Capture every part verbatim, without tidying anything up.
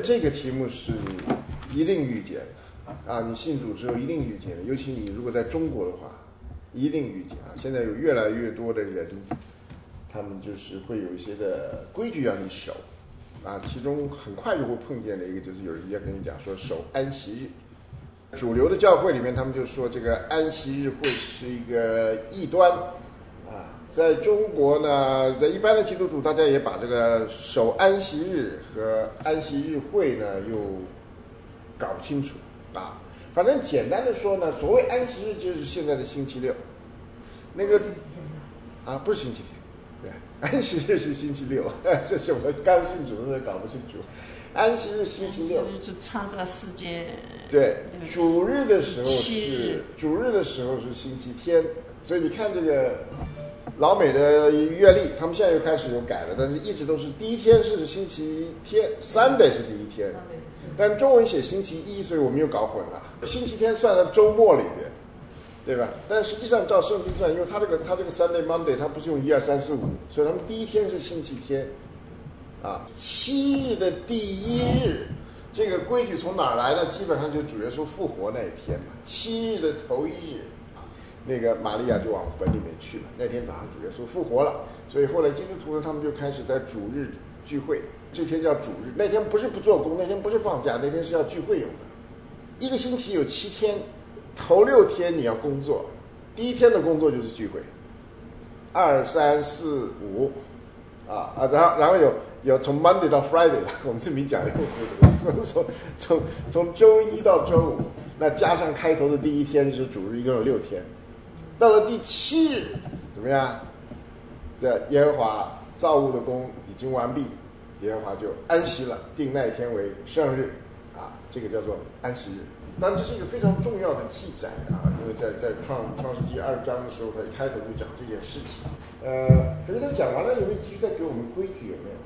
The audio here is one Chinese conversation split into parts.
这个题目是你一定遇见的啊！你信主之后一定遇见的，尤其你如果在中国的话，一定遇见啊！现在有越来越多的人，他们就是会有一些的规矩要你守啊，其中很快就会碰见的一个就是有人要跟你讲说守安息日。主流的教会里面，他们就说这个安息日会是一个异端啊。在中国呢，在一般的基督徒，大家也把这个守安息日和安息日会呢又搞不清楚啊。反正简单的说呢，所谓安息日就是现在的星期六，那个啊不是星期天，对，安息日是星期六，这是我刚信主的人搞不清楚。安息日星期六就创造世界。 对，主日的时候是主日的时候是星期天，所以你看这个老美的阅历，他们现在又开始有改了，但是一直都是第一天是星期天 ，Sunday 是第一天，但中文写星期一，所以我们又搞混了。星期天算在周末里边，对吧？但实际上照圣经算，因为他这个他这个 Sunday Monday 他不是用一二三四五，所以他们第一天是星期天。啊，七日的第一日，这个规矩从哪儿来呢？基本上就主耶稣复活那一天嘛。七日的头一日，那个玛利亚就往坟里面去了。那天早上主耶稣复活了，所以后来基督徒呢，他们就开始在主日聚会。这天叫主日，那天不是不做工，那天不是放假，那天是要聚会用的。一个星期有七天，头六天你要工作，第一天的工作就是聚会，二三四五，啊啊，然后然后有。有从 Monday 到 Friday 的，我们这没讲过，从从从周一到周五，那加上开头的第一天是主日，一共有六天。到了第七日，怎么样？这耶和华造物的工已经完毕，耶和华就安息了，定那一天为圣日，啊，这个叫做安息日。当然这是一个非常重要的记载啊，因为在在创创世纪二章的时候，他一开头就讲这件事情。呃，可是他讲完了，有没有继续再给我们规矩？有没有？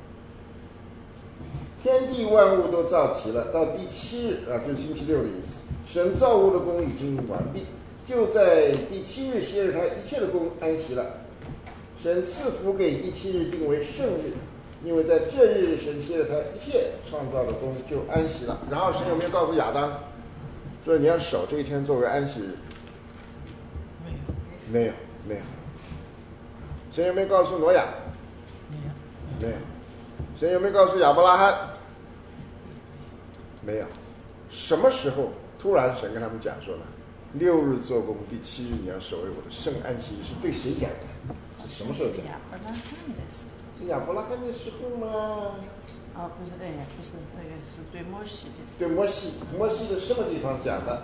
天地万物都造齐了，到第七日啊，就是星期六的意思。神造物的工已经完毕，就在第七日歇了他一切的工安息了。神赐福给第七日定为圣日，因为在这日神歇了他一切创造的工就安息了。然后神有没有告诉亚当说你要守这一天作为安息日？没有，没有。神有没有告诉挪亚？没有，没有。神有没有告诉亚伯拉罕？没有。什么时候突然神跟他们讲说呢？六日做工，第七日你要守为我的圣安息日，是对谁讲的？是什么时候讲？ 亚伯拉罕的时候。 是亚伯拉罕的时候吗？ 哦，不是，哎，不是，那个是对摩西的时候。 对摩西，摩西的什么地方讲的？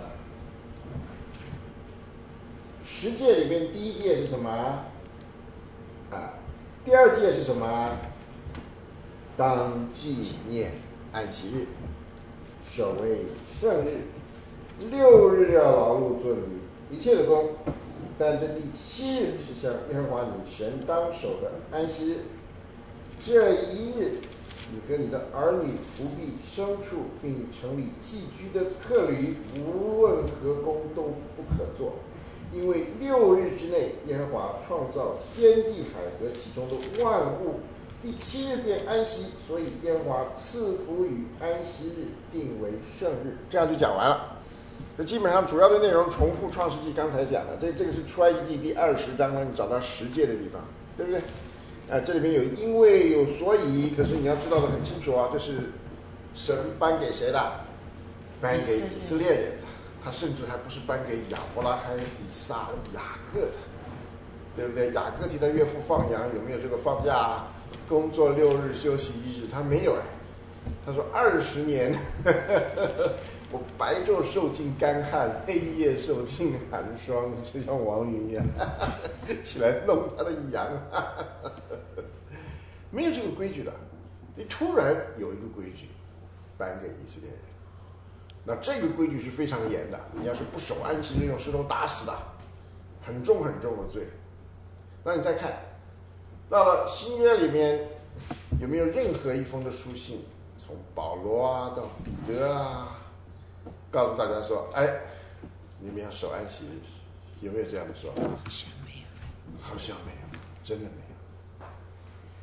十诫里面第一诫是什么？啊，第二诫是什么？当纪念安息日，守为圣日。六日要劳碌做你一切的工，但这第七日是向耶和华你神当守的安息日。这一日，你和你的儿女、仆婢、牲畜，并你城里寄居的客旅，无论何工都不可做，因为六日之内，耶和华创造天地海和其中的万物。第七日便安息，所以耶和华赐福与安息日定为圣日。这样就讲完了。这基本上主要的内容重复创世纪刚才讲的，这这个是出埃及记第二十章，你找到十诫的地方，对不对？啊，这里面有因为有所以，可是你要知道的很清楚啊，这是神颁给谁的？颁给以色列人的，他甚至还不是颁给亚伯拉罕、以撒、雅各的，对不对？雅各替他岳父放羊，有没有这个放假？工作六日，休息一日，他没有哎。他说二十年，呵呵呵我白昼受尽干旱，黑夜受尽寒霜，就像王云一样，呵呵起来弄他的羊，呵呵没有这个规矩的。你突然有一个规矩颁给以色列人，那这个规矩是非常严的，你要是不守安息日，用石头打死的，很重很重的罪。那你再看到了新约里面有没有任何一封的书信，从保罗啊到彼得啊，告诉大家说，哎，你们要守安息日，有没有这样的说法？ 好像没有， 好像没有，真的没有。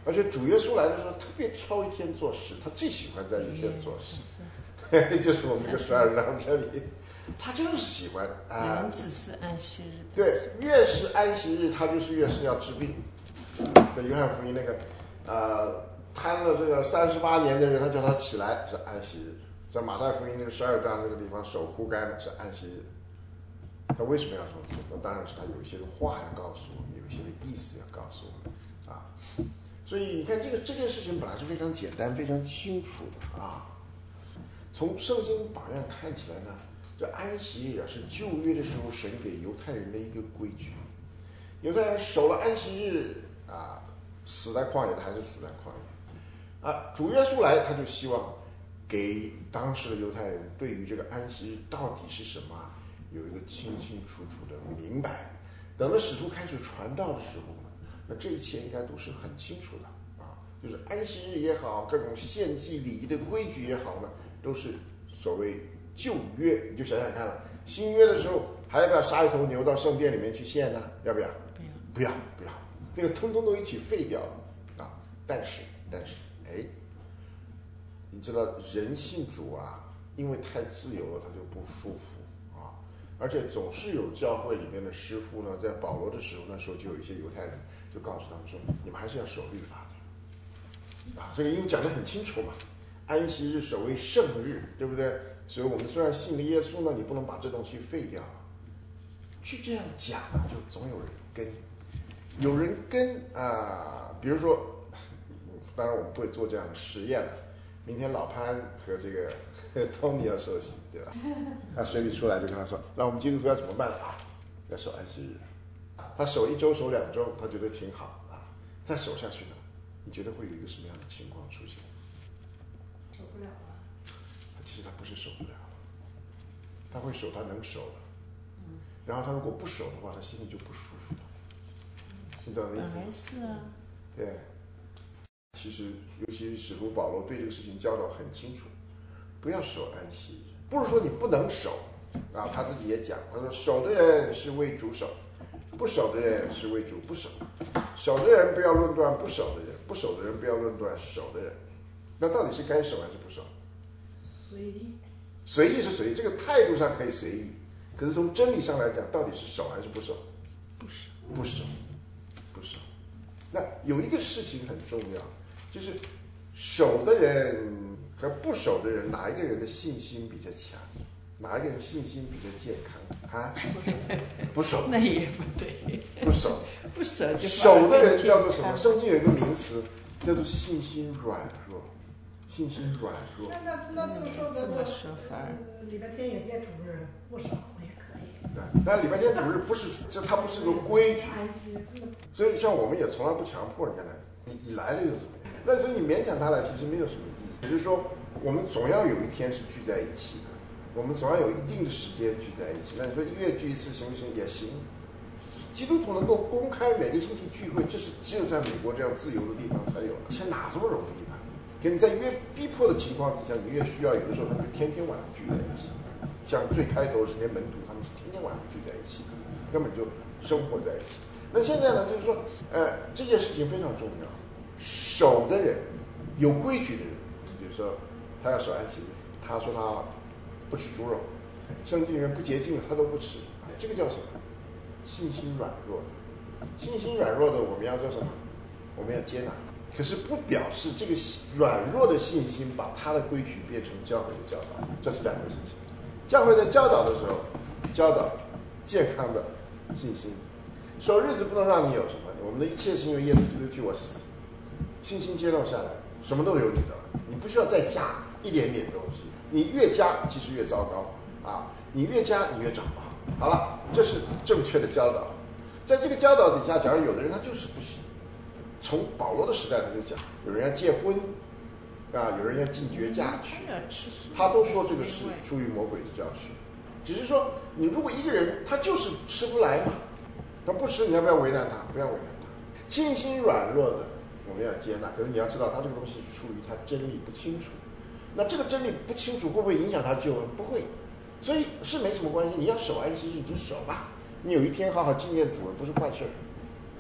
而且主耶稣来的时候特别挑一天做事，他最喜欢在一天做事，就是我们这个十二章这里，他就是喜欢啊。 你们只是安息日。 对，越是安息日，他就是越是要治病。在约翰福音那个，呃，瘫了这个三十八年的人，他叫他起来是安息日。在马太福音那个十二章那个地方，手枯干了是安息日。他为什么要这么做？那当然是他有一些话要告诉我们，有一些的意思要告诉我们啊。所以你看，这个这件事情本来是非常简单、非常清楚的啊。从圣经榜样看起来呢，这安息日啊是旧约的时候神给犹太人的一个规矩。犹太人守了安息日啊，死在旷野的还是死在旷野啊。主耶稣来，他就希望给当时的犹太人对于这个安息日到底是什么有一个清清楚楚的明白。等到使徒开始传道的时候呢，那这一切应该都是很清楚的啊，就是安息日也好，各种献祭礼仪的规矩也好呢，都是所谓旧约。你就想想看了，新约的时候还要不要杀一头牛到圣殿里面去献呢？要不要？不要，不要，不要，那个通通都一起废掉了啊！但是，但是，哎，你知道人信主啊，因为太自由了，他就不舒服啊。而且总是有教会里面的师傅呢，在保罗的时候，那时候就有一些犹太人就告诉他们说，你们还是要守律法的啊。这个因为讲得很清楚嘛，安息日守为圣日，对不对？所以我们虽然信了耶稣呢，你不能把这东西废掉。去这样讲啊，就总有人跟。有人跟啊、呃，比如说，当然我们不会做这样的实验了。明天老潘和这个托尼要受洗，对吧？他水里出来就跟他说：“那我们基督徒要怎么办啊？要守安息日。他守一周，守两周，他觉得挺好啊。再守下去呢，你觉得会有一个什么样的情况出现？ 守不了了。 其实他不是守不了了，他会守他能守的。然后他如果不守的话，他心里就不舒服了。你懂我的意思吗？ 本来是啊。 对，其实尤其是使徒保罗对这个事情教导很清楚，不要守安息日，不是说你不能守啊，他自己也讲，他说守的人是为主守，不守的人是为主不守，守的人不要论断不守的人，不守的人不要论断守的人。那到底是该守还是不守？ 随意。 随意是随意，这个态度上可以随意，可是从真理上来讲，到底是守还是不守？ 不守， 不守，不守。那有一个事情很重要，就是守的人和不守的人，哪一个人的信心比较强？哪一个人信心比较健康啊？不守， 那也不对。 不守， 不守就守的人叫做什么？圣经有一个名词叫做信心软弱。信心软弱。 那那那这么说， 这么说法， 礼拜天也别主日不守也可以。 对，但礼拜天主日不是，这它不是个规矩。 安息。 所以像我们也从来不强迫人家来，你你来了又怎么样？那所以你勉强他来，其实没有什么意义。只是说，我们总要有一天是聚在一起的，我们总要有一定的时间聚在一起。那你说一月聚一次行不行？也行。基督徒能够公开每个星期聚会，这是只有在美国这样自由的地方才有的，以前哪这么容易呢？可你在越逼迫的情况底下，你越需要，有的时候他们就天天晚上聚在一起。像最开头是那些门徒，他们是天天晚上聚在一起，根本就生活在一起。那现在呢，就是说，呃，这件事情非常重要。守的人，有规矩的人，比如说他要守安息日，他说他不吃猪肉，圣经里面不洁净的他都不吃，这个叫什么？信心软弱的。信心软弱的我们要做什么？我们要接纳。可是不表示这个软弱的信心把他的规矩变成教会的教导，这是两回事情。教会在教导的时候，教导健康的信心。守日子不能让你有什么，我们的一切是因为耶稣基督替我死，信心接受下来，什么都有你的，你不需要再加一点点东西，你越加其实越糟糕啊，你越加你越长不好。好了，这是正确的教导。在这个教导底下，假如有的人他就是不行。从保罗的时代他就讲，有人要结婚啊，有人要进绝嫁去，他都说这个是出于魔鬼的教训。只是说，你如果一个人他就是吃不来嘛，他不吃，你要不要为难他？不要为难他。信心软弱的，我们要接纳。可是你要知道，他这个东西是出于他真理不清楚。那这个真理不清楚，会不会影响他救恩？不会。所以是没什么关系。你要守安息日你就守吧，你有一天好好纪念主恩，不是坏事。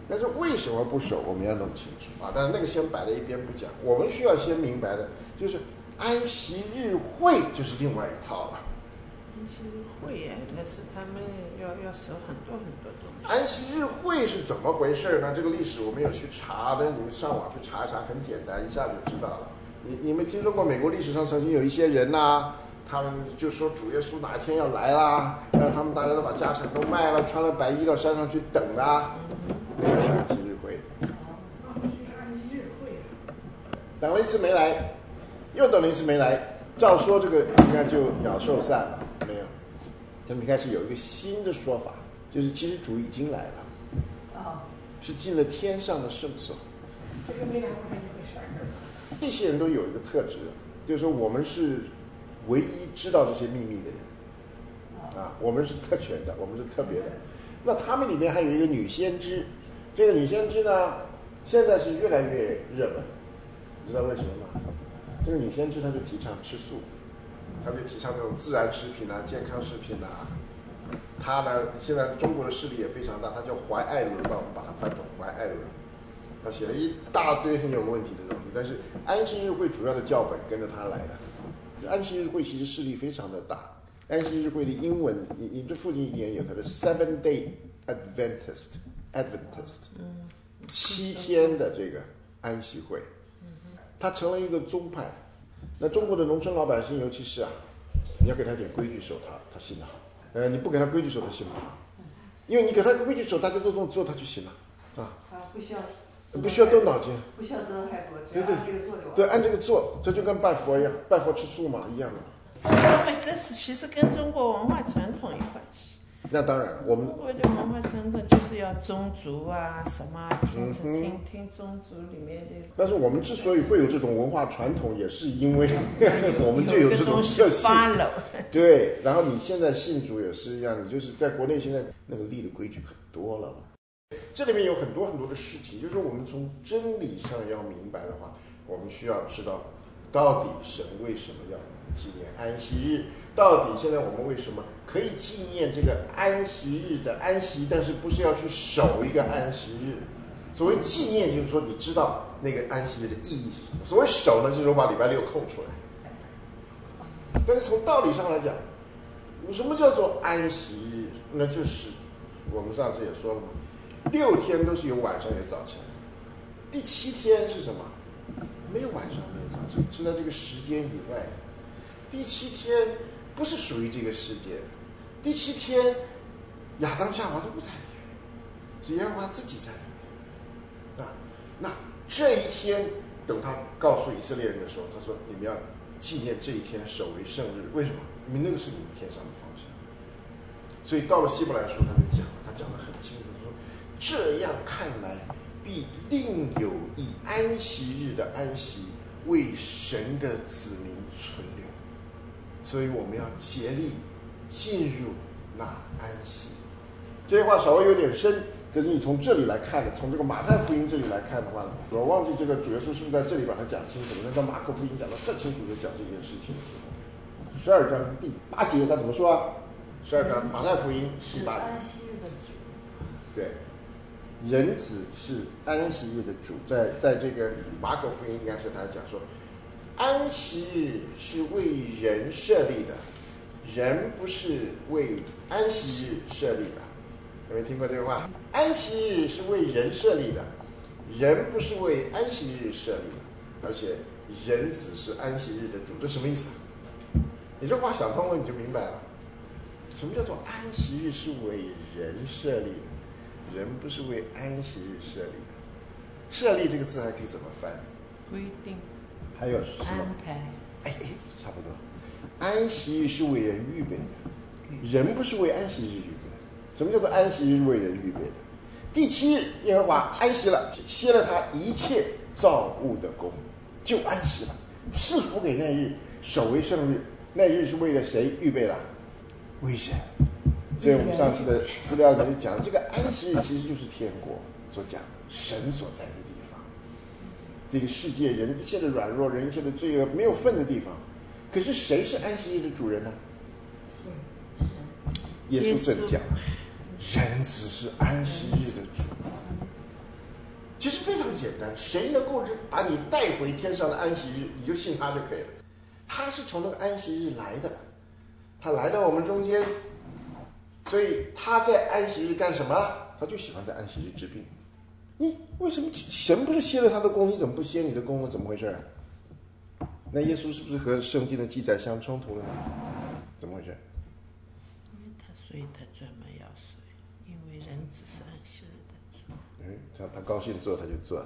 但是为什么不守，我们要弄清楚啊。但是那个先摆在一边不讲，我们需要先明白的就是安息日会就是另外一套了。 安息日会呀，那是他们要要守很多很多东西。 安息日会是怎么回事呢？这个历史我没有去查，但是你们上网去查一查，很简单，一下就知道了。你你们听说过美国历史上曾经有一些人呐、啊，他们就说主耶稣哪天要来啦，让他们大家都把家产都卖了，穿了白衣到山上去等啊。那个是安息日会。 哦，那是安息日会啊。 等了一次没来，又等了一次没来，照说这个应该就鸟兽散了，没有。他们开始有一个新的说法，就是其实主已经来了， 啊， 是进了天上的圣所。 这个没来过是一回事儿。 这些人都有一个特质，就是说我们是唯一知道这些秘密的人，啊，我们是特权的，我们是特别的。那他们里面还有一个女先知，这个女先知呢，现在是越来越热门，你知道为什么吗？这个女先知她就提倡吃素，她就提倡那种自然食品啊、健康食品啊。她呢，现在中国的势力也非常大，她叫怀爱伦吧，我们把它翻成怀爱伦。他写了一大堆很有问题的东西，但是安息日会主要的教本跟着他来的。安息日会其实势力非常的大。安息日会的英文，你你这附近一点有它的 Seven Day Adventist Adventist， 七天的这个安息会，它成了一个宗派。那中国的农村老百姓，尤其是啊，你要给他点规矩守，他他信得好。呃，你不给他规矩守，他信不好，因为你给他规矩守，大家都这么做，他就行了啊。 他不需要。 不需要动脑筋， 不需要折腾太多，只对对要按这个做就完。 对，按这个做，这就跟拜佛一样，拜佛吃素嘛，一样的。 哎，这是其实跟中国文化传统有关系。 那当然，我们中国的文化传统就是要宗族啊，什么听、 嗯、 听听宗族里面的。 但是我们之所以会有这种文化传统，也是因为我们就有这种特性。对，然后你现在信主也是一样，你就是在国内现在那个立的规矩很多了。这里面有很多很多的事情，就是说我们从真理上要明白的话，我们需要知道到底神为什么要纪念安息日，到底现在我们为什么可以纪念这个安息日的安息，但是不是要去守一个安息日。所谓纪念就是说你知道那个安息日的意义是什么，所谓守呢就是我把礼拜六空出来。但是从道理上来讲，什么叫做安息日？那就是我们上次也说了嘛，六天都是有晚上有早晨，第七天是什么？没有晚上没有早晨，是在这个时间以外。第七天不是属于这个世界，第七天亚当夏娃都不在里面，是耶和华自己在里面啊。那这一天等他告诉以色列人的时候，他说你们要纪念这一天，守为圣日。为什么？因为那个是你们天上的方向。所以到了希伯来书他就讲，他讲得很清楚，说这样看来必另有一安息日的安息为神的子民存留，所以我们要竭力进入那安息。这些话稍微有点深，可是你从这里来看的，从这个马太福音这里来看的话呢，我忘记这个主耶稣是不是在这里把它讲清楚了，但在马可福音讲得特清楚的讲这件事情的时候，十二章第八节他怎么说啊？十二章马太福音第八节， 安息日的主。 对，人子是安息日的主，在在这个马可福音应该是他讲说，安息日是为人设立的，人不是为安息日设立的。有没有听过这个话？安息日是为人设立的，人不是为安息日设立的，而且人子是安息日的主，这什么意思啊？你这话想通了，你就明白了。什么叫做安息日是为人设立的？人不是为安息日设立的。设立这个字还可以怎么翻？ 规定。 还有什么？ 安排。 哎哎，差不多。安息日是为人预备的，人不是为安息日预备的。什么叫做安息日是为人预备的？第七日，耶和华安息了，歇了他一切造物的功，就安息了，赐福给那日，守为圣日。那日是为了谁预备了？为神。所以我们上次的资料里面就讲，这个安息日其实就是天国所讲的神所在的地方，这个世界人一切的软弱，人一切的罪恶没有份的地方。可是谁是安息日的主人呢？耶稣正讲，人子是安息日的主。 其实非常简单，谁能够把你带回天上的安息日，你就信他就可以了。他是从那个安息日来的，他来到我们中间，所以他在安息日干什么？他就喜欢在安息日治病。你为什么神不是歇了他的功，你怎么不歇你的功呢？怎么回事？那耶稣是不是和圣经的记载相冲突了呢？怎么回事？ 因为他所以他专门要睡，因为人只是安息日的做。 嗯，他他高兴做他就做。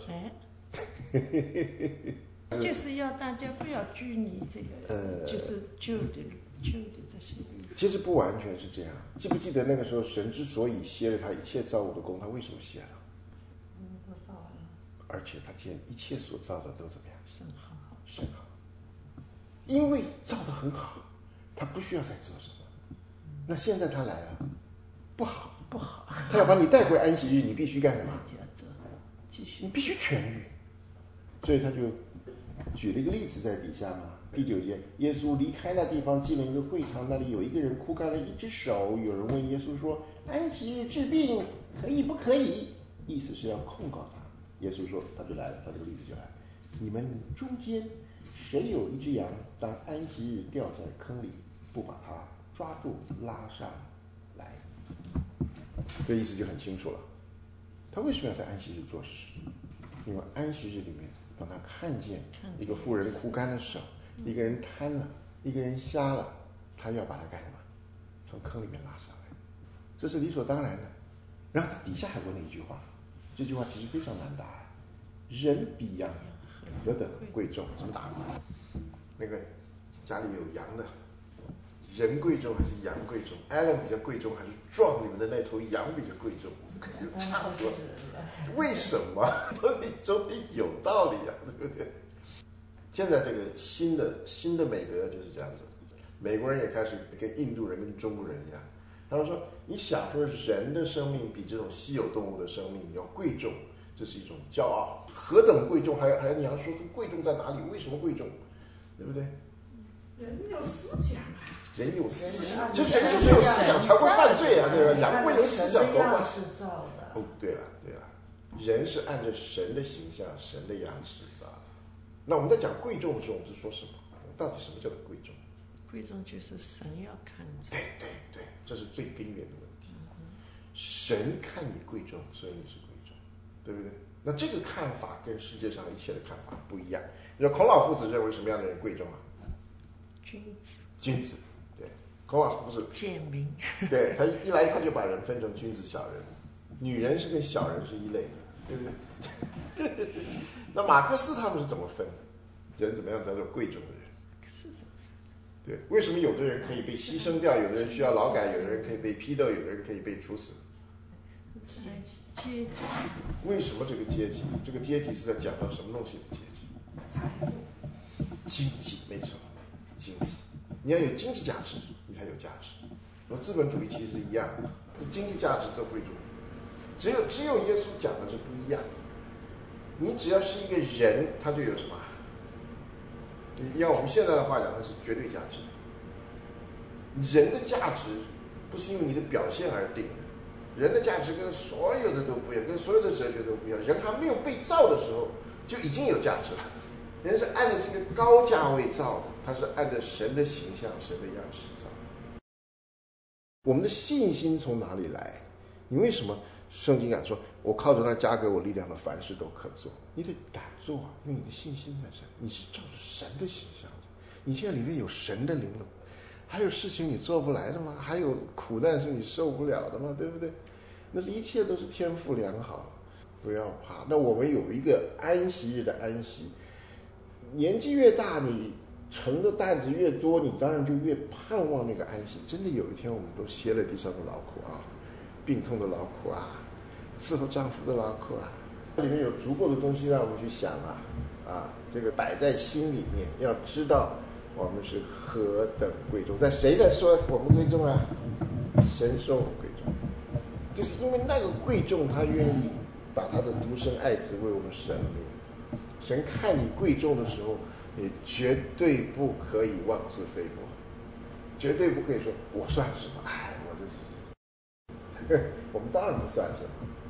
哎，就是要大家不要拘泥这个，呃、就是旧的旧的这些。 其实不完全是这样。记不记得那个时候，神之所以歇了他一切造物的功，他为什么歇了？ 嗯，都造完了。 而且他见一切所造的都怎么样？ 甚好， 甚好。因为造得很好，他不需要再做什么。那现在他来了，不好， 不好， 他要把你带回安息日，你必须干什么？ 继续， 你必须痊愈。所以他就举了一个例子在底下嘛。第九节，耶稣离开那地方，进了一个会堂，那里有一个人枯干了一只手。有人问耶稣说：“安息日治病可以不可以？”意思是要控告他。耶稣说：“他就来了，他这个例子就来了。你们中间谁有一只羊，当安息日掉在坑里，不把它抓住拉上来？”这意思就很清楚了。他为什么要在安息日做事？因为安息日里面，当他看见一个妇人枯干的手，一个人瘫了，一个人瞎了，他要把他干什么？从坑里面拉上来，这是理所当然的。然后他底下还问了一句话，这句话其实非常难答：人比羊何等贵重？怎么答？那个家里有羊的，人贵重还是羊贵重 ？Alan 比较贵重，还是撞你们的那头羊比较贵重？差不多。为什么？都得总得有道理啊，对不对？现在这个新的新的美德就是这样子，美国人也开始跟印度人跟中国人一样，他们说你想说人的生命比这种稀有动物的生命要贵重，这是一种骄傲，何等贵重？还还你要说出贵重在哪里？为什么贵重？对不对？ 人有思想啊， 人有思想，就人就是有思想才会犯罪啊，对吧？羊会有思想多吗？哦，对了对了，人是按照神的形象、神的样式造的。那我们在讲贵重的时候，我们是说什么？到底什么叫做贵重？ 贵重就是神要看重。 对对对，这是最根源的问题。神看你贵重，所以你是贵重，对不对？那这个看法跟世界上一切的看法不一样。你说孔老夫子认为什么样的人贵重啊？ 君子。 君子，对，孔老夫子简明。 对，他一来他就把人分成君子、小人，女人是跟小人是一类的，对不对？那马克思他们是怎么分？人怎么样叫做贵重的人？对，为什么有的人可以被牺牲掉，有的人需要劳改，有的人可以被批斗，有的人可以被处死？ 阶级。 为什么这个阶级？这个阶级是在讲到什么东西的阶级？ 财富。 经济，没错，经济。你要有经济价值，你才有价值。那资本主义其实是一样的，这经济价值做贵重。只有只有耶稣讲的是不一样。你只要是一个人，他就有什么？你要我们现在的话讲，它是绝对价值。人的价值不是因为你的表现而定的，人的价值跟所有的都不一样，跟所有的哲学都不一样。人还没有被造的时候就已经有价值了。人是按照这个高价位造的，他是按照神的形象、神的样式造的。我们的信心从哪里来？你为什么圣经讲说，我靠着他加给我力量的，凡事都可做？你得敢做啊，因为你的信心在这，你是照着神的形象的。你现在里面有神的灵了，还有事情你做不来的吗？还有苦难是你受不了的吗？对不对？那是一切都是天赋良好，不要怕。那我们有一个安息日的安息。年纪越大，你承的担子越多，你当然就越盼望那个安息。真的有一天，我们都歇了地上的劳苦啊，病痛的劳苦啊，伺候丈夫的劳苦啊，这里面有足够的东西让我们去想啊啊，这个摆在心里面，要知道我们是何等贵重。在谁在说我们贵重啊？神说我们贵重，就是因为那个贵重，他愿意把他的独生爱子为我们舍了命。神看你贵重的时候，你绝对不可以妄自菲薄，绝对不可以说我算什么？哎，我就是，我们当然不算什么。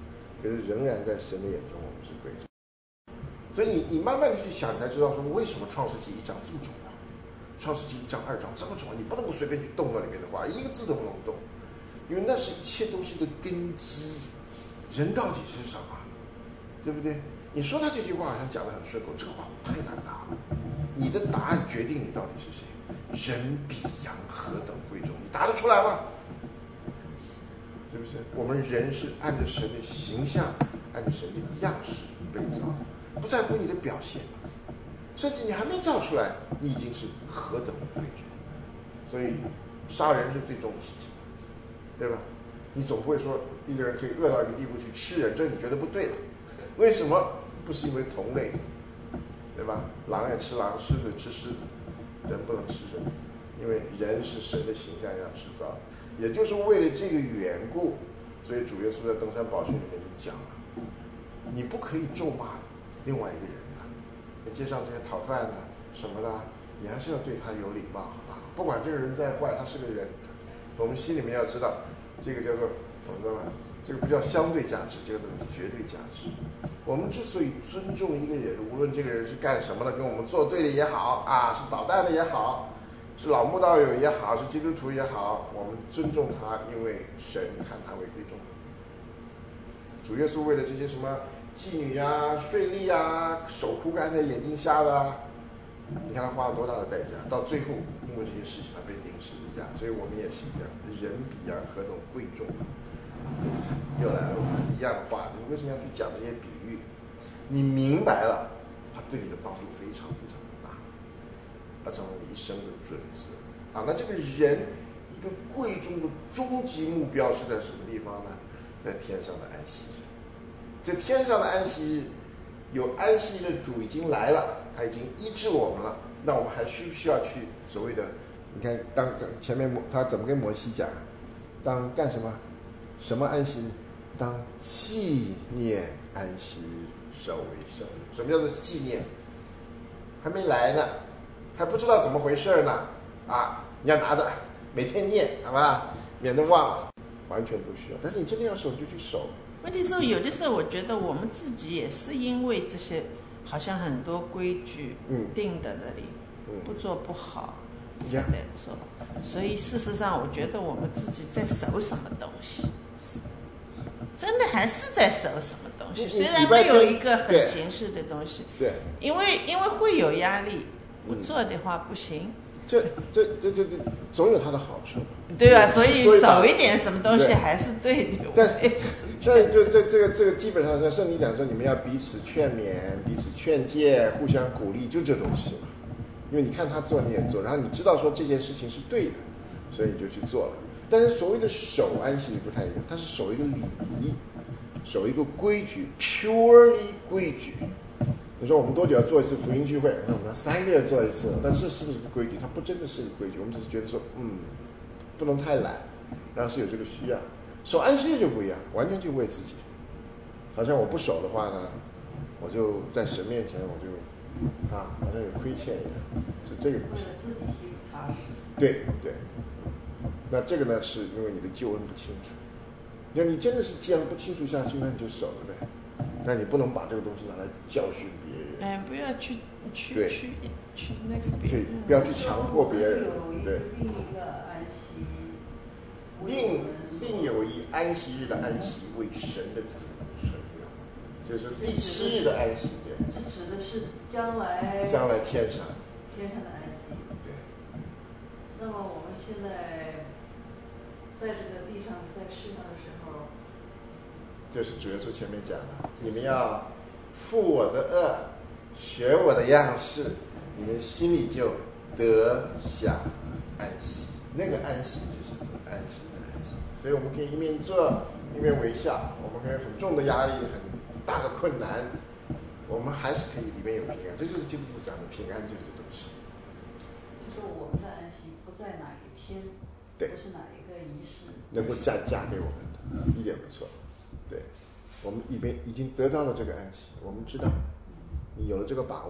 可是仍然在神的眼中我们是贵重。所以你你慢慢的去想，你才知道说为什么创世纪一章这么重要，创世纪一章二章这么重要，你不能够随便去动那里面的话，一个字都不能动，因为那是一切东西的根基。人到底是什么？对不对？你说他这句话好像讲得很顺口，这个话太难答了。你的答案决定你到底是谁。人比羊何等贵重，你答得出来吗？是不是？我们人是按着神的形象，按着神的样式被造的，不在乎你的表现，甚至你还没造出来，你已经是何等的贵重。所以，杀人是最重的事情，对吧？你总不会说一个人可以饿到一个地步去吃人，这你觉得不对了。为什么？不是因为同类，对吧？狼也吃狼，狮子吃狮子，人不能吃人，因为人是神的形象样式造的。也就是为了这个缘故，所以主耶稣在登山宝训里面就讲了，你不可以咒骂另外一个人的，在街上这些讨饭的什么的，你还是要对他有礼貌啊。不管这个人再坏，他是个人，我们心里面要知道，这个叫做怎么说呢？这个不叫相对价值，这个叫做绝对价值。我们之所以尊重一个人，无论这个人是干什么的，跟我们作对的也好啊，是捣蛋的也好，是老慕道友也好，是基督徒也好，我们尊重他，因为神看他为贵重。主耶稣为了这些什么妓女啊、税吏啊、手枯干的、眼睛瞎的啊，你看他花了多大的代价，到最后因为这些事情他被钉十字架。所以我们也是一样，人比羊何等贵重。又来了一样的话，你为什么要去讲这些比喻？你明白了，它对你的帮助非常非常的大，它成为你一生的准则啊。那这个人一个贵重的终极目标是在什么地方呢？在天上的安息日。这天上的安息日，有安息日主已经来了，他已经医治我们了，那我们还需不需要去所谓的？你看，当前面他怎么跟摩西讲？当干什么？什么安息日？当纪念安息日，守为圣日。什么叫做纪念？还没来呢，还不知道怎么回事呢，啊，你要拿着，每天念，好吧，免得忘了，完全不需要。但是你真的要守，就去守。 问题是有的时候，我觉得我们自己也是因为这些，好像很多规矩定在这里，嗯、不做不好，才在做。所以事实上，我觉得我们自己在守什么东西。真的还是在守什么东西，虽然没有一个很形式的东西， 对， 因为因为会有压力，不做的话不行。 这这这这这总有它的好处， 对吧？所以守一点什么东西还是对的。 但但就这这个这个基本上在圣经讲说，你们要彼此劝勉、彼此劝诫、互相鼓励，就这东西嘛。因为你看他做你也做，然后你知道说这件事情是对的，所以你就去做了。但是所谓的守安息日不太一样，它是守一个礼仪，守一个规矩 ，purely 规矩。你说我们多久要做一次福音聚会？那我们要三个月做一次，但是是不是个规矩？它不真的是个规矩，我们只是觉得说，嗯，不能太懒，然后是有这个需要。守安息日就不一样，完全就为自己。好像我不守的话呢，我就在神面前我就啊，好像有亏欠一样，是这个东西。 自己心踏实。 对对。那这个呢，是因为你的救恩不清楚。那你真的是既然不清楚下去，那你就守了呗。那你不能把这个东西拿来教训别人。 哎，不要去去去去那个别人。 不要去强迫别人。对。 另一个安息。 另另有一安息日的安息为神的子民存留，就是第七日的安息。对。 这指的是将来。 将来天上。 天上的安息。 对。 那么我们现在。在这个地上，在世上的时候， 就是主耶稣前面讲的，你们要负我的恶，学我的样式，你们心里就得享安息。那个安息就是安息的安息。所以我们可以一面做一面微笑，我们可以很重的压力、很大的困难，我们还是可以里面有平安。这就是基督徒讲的平安，就是这东西。 就是我们的安息不在哪一天， 对， 不是哪一个仪式能够嫁嫁给我们的，一点不错。对，我们里面已经得到了这个安息，我们知道，你有了这个把握，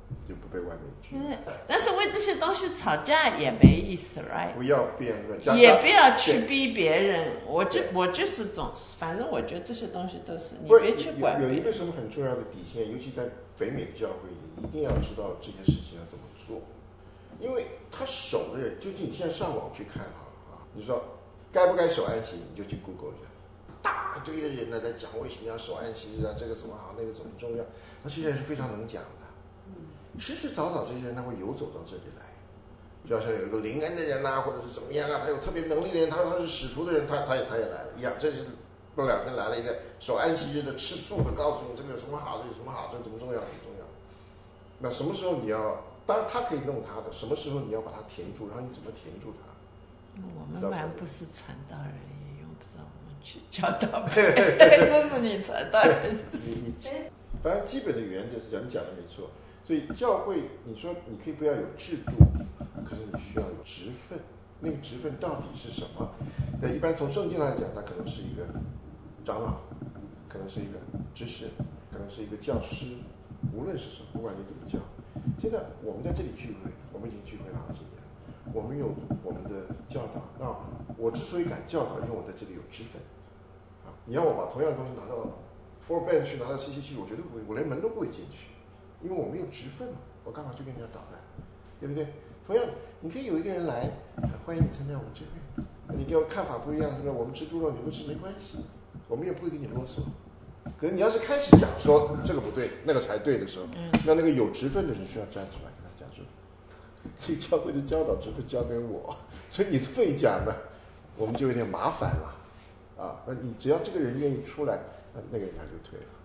就不被外面拒。 但是为这些东西吵架也没意思 ，right？ 不要辩论， 也不要去逼别人。我就我就是总，反正我觉得这些东西都是你别去管。 有一个什么很重要的底线，尤其在北美的教会，你一定要知道这些事情要怎么做，因为他守的人，就你现在上网去看哈啊，你说该不该守安息，你就去 Google 一下。大堆的人呢在讲为什么要守安息日啊，这个怎么好，那个怎么重要，那这些人是非常能讲的。迟迟早早这些人他会游走到这里来，就好像有一个灵恩的人啊，或者是怎么样啊，他有特别能力的人，他他是使徒的人，他他也他也来了一样。这是过两天来了一个守安息日的吃素的，告诉你这个有什么好，这有什么好，这怎么重要，怎么重要。那什么时候你要？当然他可以弄他的，什么时候你要把他停住，然后你怎么停住他？ 我们蛮不是传道人，也用不着我们去教导别人，这是你传道人。 你你，反正基本的原则是人讲的没错。所以教会，你说你可以不要有制度，可是你需要有职分。那个职分到底是什么？在一般从圣经来讲，它可能是一个长老，可能是一个执事，可能是一个教师，无论是什么，不管你怎么叫。现在我们在这里聚会，我们已经聚会了好几年，我们有我们的教导。那我之所以敢教导，因为我在这里有职分。啊，你要我把同样的东西拿到 Four Ben 去，拿到 C C 去，我绝对不会，我连门都不会进去。因为我没有职分嘛，我干嘛去跟人家捣乱，对不对？同样，你可以有一个人来，欢迎你参加我们聚会，你跟我看法不一样，是吧？我们吃猪肉，你不吃没关系，我们也不会跟你啰嗦。可是你要是开始讲说这个不对，那个才对的时候，那那个有职分的人需要站出来跟他讲说，所以教会的教导职分交给我，所以你这么一讲呢，我们就有点麻烦了，啊，那你只要这个人愿意出来，那那个人他就退了。